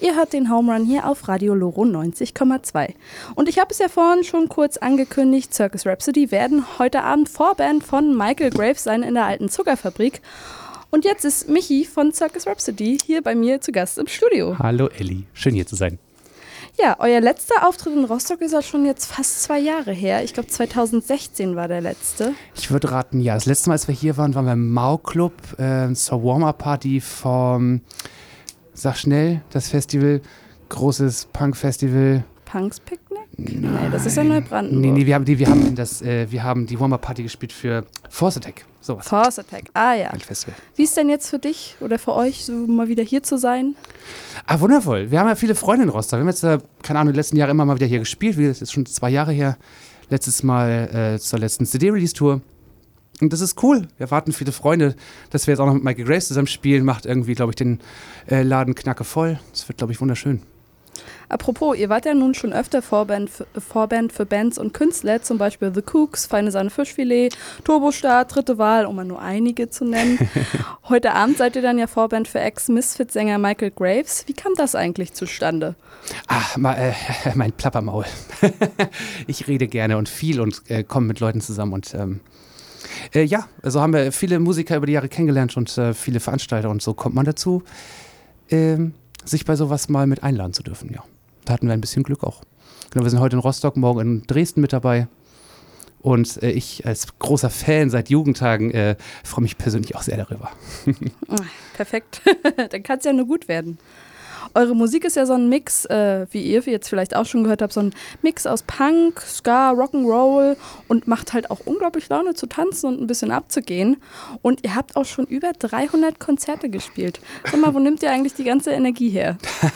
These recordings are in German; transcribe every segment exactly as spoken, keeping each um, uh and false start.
Ihr hört den Home Run hier auf Radio Loro neunzig Komma zwei. Und ich habe es ja vorhin schon kurz angekündigt, Circus Rhapsody werden heute Abend Vorband von Michael Graves sein in der alten Zuckerfabrik. Und jetzt ist Michi von Circus Rhapsody hier bei mir zu Gast im Studio. Hallo Elli, schön hier zu sein. Ja, euer letzter Auftritt in Rostock ist ja schon jetzt fast zwei Jahre her. Ich glaube zweitausendsechzehn war der letzte. Ich würde raten, ja. Das letzte Mal, als wir hier waren, waren wir im Mau-Club äh, zur Warm-Up-Party vom, sag schnell, das Festival, großes Punk-Festival. Punks Picknick? Nein. Nee, das ist ja Neubrandenburg. Nee, nee, wir haben die, wir haben das, äh, wir haben die Warm-Up-Party gespielt für Force Attack. Sowas. Force Attack, ah ja. Ein Festival. Wie ist denn jetzt für dich oder für euch, so mal wieder hier zu sein? Ah, wundervoll. Wir haben ja viele Freunde in Rostock. Wir haben jetzt, äh, keine Ahnung, die letzten Jahre immer mal wieder hier gespielt. Das ist schon zwei Jahre her. Letztes Mal äh, zur letzten C D-Release-Tour. Und das ist cool. Wir erwarten viele Freunde, dass wir jetzt auch noch mit Michael Graves zusammen spielen. Macht irgendwie, glaube ich, den äh, Laden knacke voll. Das wird, glaube ich, wunderschön. Apropos, ihr wart ja nun schon öfter Vorband für, Vorband für Bands und Künstler, zum Beispiel The Kooks, Feine Sahne Fischfilet, Turbostart, Dritte Wahl, um mal nur einige zu nennen. Heute Abend seid ihr dann ja Vorband für Ex-Misfit-Sänger Michael Graves. Wie kam das eigentlich zustande? Ach, ma, äh, mein Plappermaul. Ich rede gerne und viel und äh, komme mit Leuten zusammen und ähm, äh, ja, also haben wir viele Musiker über die Jahre kennengelernt und äh, viele Veranstalter und so kommt man dazu, ähm, sich bei sowas mal mit einladen zu dürfen, ja. Da hatten wir ein bisschen Glück auch. Genau, wir sind heute in Rostock, morgen in Dresden mit dabei. Und äh, ich als großer Fan seit Jugendtagen äh, freue mich persönlich auch sehr darüber. Perfekt, dann kann es ja nur gut werden. Eure Musik ist ja so ein Mix, äh, wie ihr jetzt vielleicht auch schon gehört habt, so ein Mix aus Punk, Ska, Rock'n'Roll und macht halt auch unglaublich Laune zu tanzen und ein bisschen abzugehen. Und ihr habt auch schon über dreihundert Konzerte gespielt. Sag mal, wo nimmt ihr eigentlich die ganze Energie her?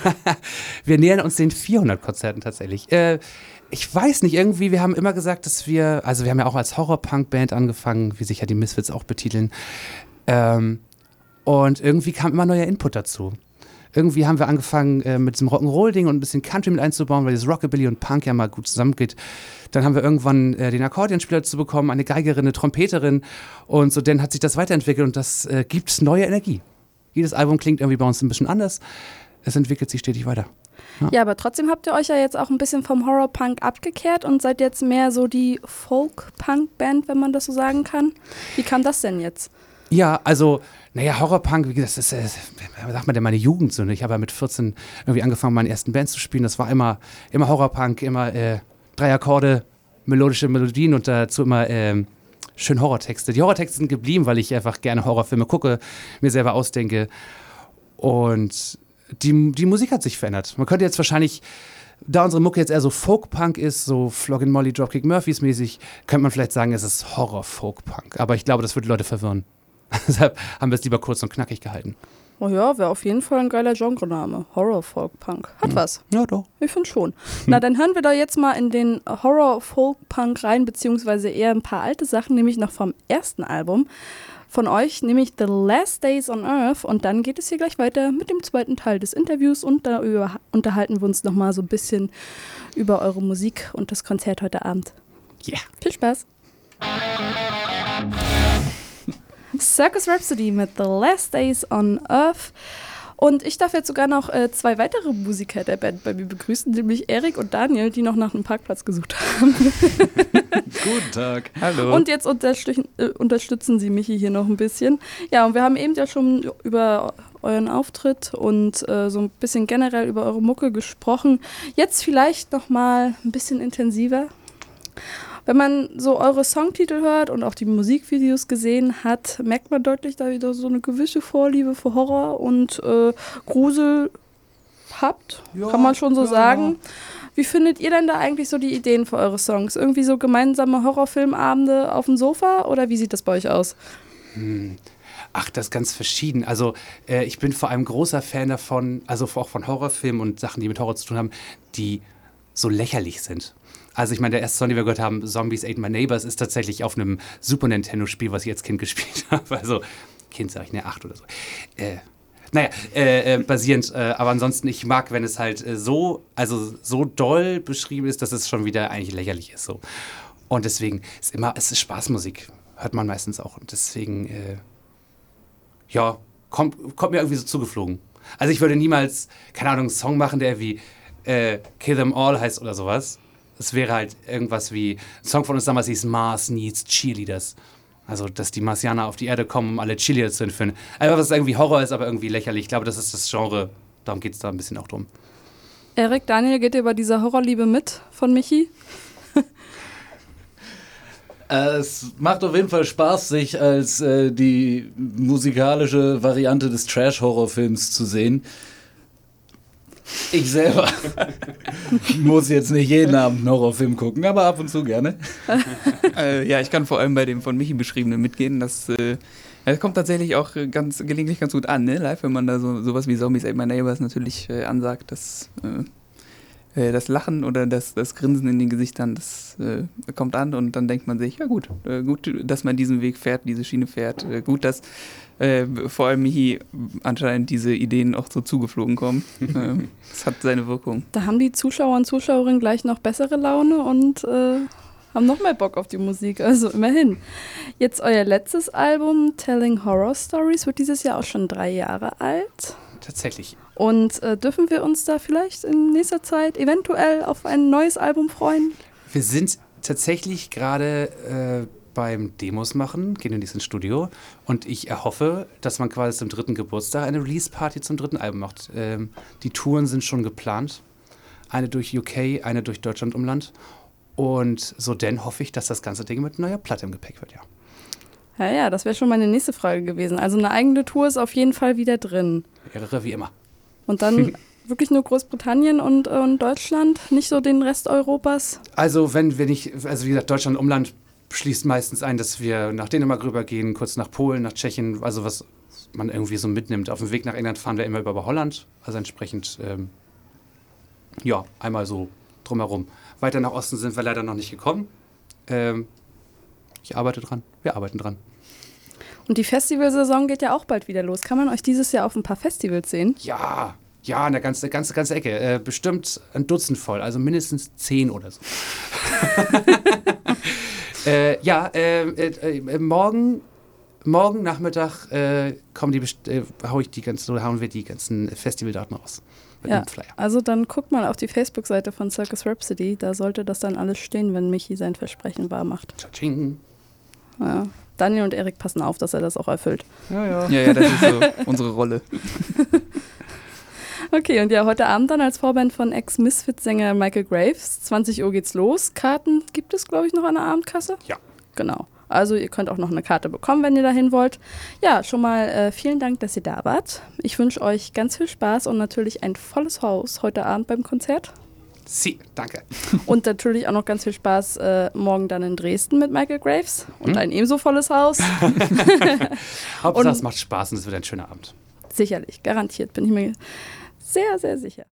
Wir nähern uns den vierhundert Konzerten tatsächlich. Äh, ich weiß nicht, irgendwie, wir haben immer gesagt, dass wir, also wir haben ja auch als Horror-Punk-Band angefangen, wie sich ja die Misfits auch betiteln. Ähm, und irgendwie kam immer neuer Input dazu. Irgendwie haben wir angefangen äh, mit diesem Rock'n'Roll-Ding und ein bisschen Country mit einzubauen, weil dieses Rockabilly und Punk ja mal gut zusammengeht. Dann haben wir irgendwann äh, den Akkordeonspieler dazu bekommen, eine Geigerin, eine Trompeterin und so, dann hat sich das weiterentwickelt und das äh, gibt neue Energie. Jedes Album klingt irgendwie bei uns ein bisschen anders. Es entwickelt sich stetig weiter. Ja. Ja, aber trotzdem habt ihr euch ja jetzt auch ein bisschen vom Horror-Punk abgekehrt und seid jetzt mehr so die Folk-Punk-Band, wenn man das so sagen kann. Wie kam das denn jetzt? Ja, also, naja, Horrorpunk, wie gesagt, das ist, äh, was sagt man denn, meine Jugendsünde. Ich habe ja mit vierzehn irgendwie angefangen, meine ersten Bands zu spielen. Das war immer, immer Horrorpunk, immer äh, drei Akkorde, melodische Melodien und dazu immer äh, schön Horrortexte. Die Horrortexte sind geblieben, weil ich einfach gerne Horrorfilme gucke, mir selber ausdenke. Und die, die Musik hat sich verändert. Man könnte jetzt wahrscheinlich, da unsere Mucke jetzt eher so Folk-Punk ist, so Floggin' Molly, Dropkick Murphys mäßig, könnte man vielleicht sagen, es ist Horror-Folk-Punk. Aber ich glaube, das würde Leute verwirren. Deshalb haben wir es lieber kurz und knackig gehalten. Oh ja, wäre auf jeden Fall ein geiler Genrename. Horror-Folk-Punk. Hat ja. was. Ja, doch. Ich finde schon. Hm. Na, dann hören wir da jetzt mal in den Horror-Folk-Punk rein, beziehungsweise eher ein paar alte Sachen, nämlich noch vom ersten Album von euch, nämlich The Last Days on Earth. Und dann geht es hier gleich weiter mit dem zweiten Teil des Interviews und da über, unterhalten wir uns nochmal so ein bisschen über eure Musik und das Konzert heute Abend. Ja. Yeah. Viel Spaß. Circus Rhapsody mit The Last Days on Earth. Und ich darf jetzt sogar noch äh, zwei weitere Musiker der Band bei mir begrüßen, nämlich Erik und Daniel, die noch nach einem Parkplatz gesucht haben. Guten Tag. Hallo. Und jetzt unterstützen, äh, unterstützen sie Michi hier noch ein bisschen. Ja, und wir haben eben ja schon über euren Auftritt und äh, so ein bisschen generell über eure Mucke gesprochen. Jetzt vielleicht noch mal ein bisschen intensiver. Wenn man so eure Songtitel hört und auch die Musikvideos gesehen hat, merkt man deutlich, da wieder so eine gewisse Vorliebe für Horror und äh, Grusel habt, ja, kann man schon so ja. sagen. Wie findet ihr denn da eigentlich so die Ideen für eure Songs? Irgendwie so gemeinsame Horrorfilmabende auf dem Sofa oder wie sieht das bei euch aus? Hm. Ach, das ist ganz verschieden. Also äh, ich bin vor allem großer Fan davon, also auch von Horrorfilmen und Sachen, die mit Horror zu tun haben, die so lächerlich sind. Also ich meine, der erste Song, den wir gehört haben, Zombies Ate My Neighbors, ist tatsächlich auf einem Super Nintendo-Spiel, was ich als Kind gespielt habe. Also, Kind sag ich, ne, acht oder so. Äh, naja, äh, äh, basierend. Äh, aber ansonsten, ich mag, wenn es halt äh, so, also so doll beschrieben ist, dass es schon wieder eigentlich lächerlich ist. So. Und deswegen ist immer, es ist Spaßmusik, hört man meistens auch. Und deswegen, äh, ja, kommt, kommt mir irgendwie so zugeflogen. Also ich würde niemals, keine Ahnung, einen Song machen, der wie äh, Kill Them All heißt oder sowas. Es wäre halt irgendwas wie, ein Song von uns damals hieß Mars Needs Cheerleaders. Also, dass die Marsianer auf die Erde kommen, um alle Cheerleader zu entführen. Einfach, was irgendwie Horror ist, aber irgendwie lächerlich. Ich glaube, das ist das Genre. Darum geht es da ein bisschen auch drum. Erik, Daniel, geht ihr bei dieser Horrorliebe mit von Michi? Äh, es macht auf jeden Fall Spaß, sich als äh, die musikalische Variante des Trash-Horrorfilms zu sehen. Ich selber muss jetzt nicht jeden Abend einen Horrorfilm gucken, aber ab und zu gerne. äh, ja, ich kann vor allem bei dem von Michi beschriebenen mitgehen. Das, äh, das kommt tatsächlich auch ganz gelegentlich ganz gut an, ne? Live, wenn man da so sowas wie Zombies Ate My Neighbors natürlich äh, ansagt, das, äh, das Lachen oder das, das Grinsen in den Gesichtern, das äh, kommt an und dann denkt man sich, ja gut, äh, gut, dass man diesen Weg fährt, diese Schiene fährt, äh, gut, dass Äh, vor allem Michi anscheinend diese Ideen auch so zugeflogen kommen. ähm, das hat seine Wirkung. Da haben die Zuschauer und Zuschauerinnen gleich noch bessere Laune und äh, haben noch mehr Bock auf die Musik, also immerhin. Jetzt euer letztes Album, Telling Horror Stories, wird dieses Jahr auch schon drei Jahre alt. Tatsächlich. Und äh, dürfen wir uns da vielleicht in nächster Zeit eventuell auf ein neues Album freuen? Wir sind tatsächlich gerade äh, beim Demos machen, gehen in dieses Studio und ich erhoffe, dass man quasi zum dritten Geburtstag eine Release-Party zum dritten Album macht. Ähm, die Touren sind schon geplant. Eine durch U K, eine durch Deutschland-Umland. Und so denn hoffe ich, dass das ganze Ding mit neuer Platte im Gepäck wird, ja. Ja, ja, das wäre schon meine nächste Frage gewesen. Also eine eigene Tour ist auf jeden Fall wieder drin. Mehrere wie immer. Und dann wirklich nur Großbritannien und, und Deutschland, nicht so den Rest Europas? Also wenn wir nicht, also wie gesagt, Deutschland-Umland schließt meistens ein, dass wir nach Dänemark rübergehen, kurz nach Polen, nach Tschechien, also was man irgendwie so mitnimmt. Auf dem Weg nach England fahren wir immer über Holland, also entsprechend, ähm, ja, einmal so drumherum. Weiter nach Osten sind wir leider noch nicht gekommen. Ähm, ich arbeite dran, wir arbeiten dran. Und die Festivalsaison geht ja auch bald wieder los. Kann man euch dieses Jahr auf ein paar Festivals sehen? Ja, ja, eine ganze, ganze, ganze Ecke. Äh, bestimmt ein Dutzend voll, also mindestens zehn oder so. Äh, ja, äh, äh, äh, morgen, morgen Nachmittag äh, kommen die, äh, hau ich die ganzen, oder hauen wir die ganzen Festivaldaten raus. Mit Ja, dem Flyer. also dann guckt mal auf die Facebook-Seite von Circus Rhapsody. Da sollte das dann alles stehen, wenn Michi sein Versprechen wahr macht. Tsching. Ja. Daniel und Erik passen auf, dass er das auch erfüllt. Ja, ja. Ja, ja, das ist so unsere Rolle. Okay, und ja, heute Abend dann als Vorband von Ex-Misfits-Sänger Michael Graves. zwanzig Uhr geht's los. Karten gibt es, glaube ich, noch an der Abendkasse? Ja. Genau. Also ihr könnt auch noch eine Karte bekommen, wenn ihr dahin wollt. Ja, schon mal äh, vielen Dank, dass ihr da wart. Ich wünsche euch ganz viel Spaß und natürlich ein volles Haus heute Abend beim Konzert. Sie, danke. Und natürlich auch noch ganz viel Spaß äh, morgen dann in Dresden mit Michael Graves und Hm? ein ebenso volles Haus. Hauptsache, Und- es macht Spaß und es wird ein schöner Abend. Sicherlich, garantiert, bin ich mir sehr, sehr sicher.